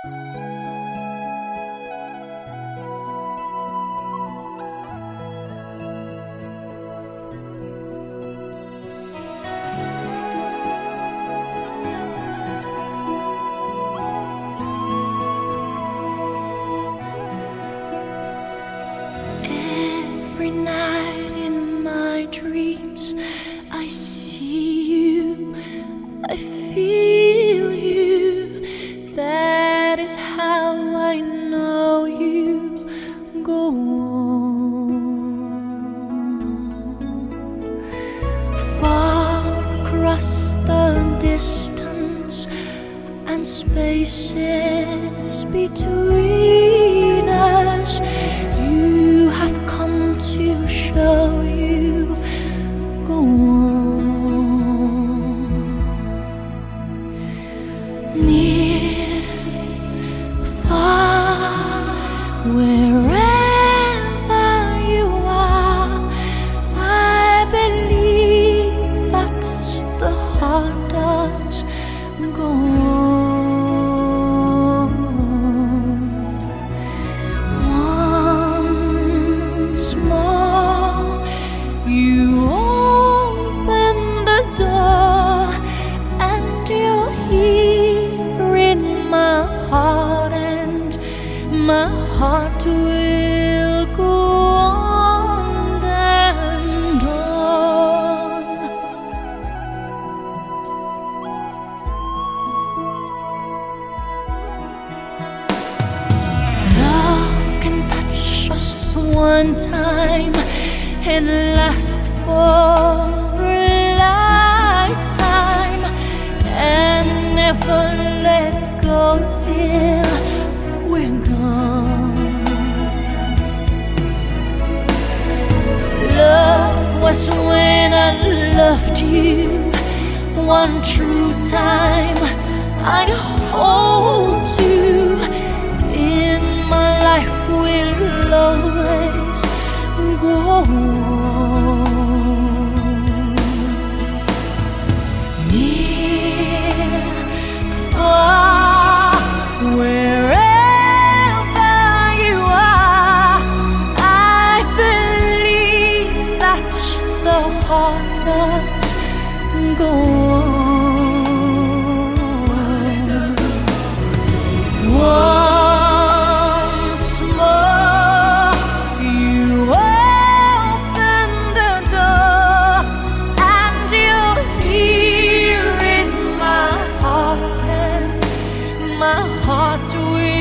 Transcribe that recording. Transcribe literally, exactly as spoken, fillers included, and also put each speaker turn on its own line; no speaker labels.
Every night in my dreams, I see you, I feel you. That is how I know you. Go on. Far across the distance and spaces between us, you have come to show you. Go on. Near, far, wherever you are, I believe that the heart does. Go on. Once more, you open the door, and you're here in my heart, and my heart will go on and on. Love can touch us one time and last for a lifetime, and never let go till we're gone. Love was when I loved you one true time. I hold you in my life, will always go on. Near, far, wherever you are, I believe that the heart does go on. Once more, you open the door, and you're here in my heart, and my heart will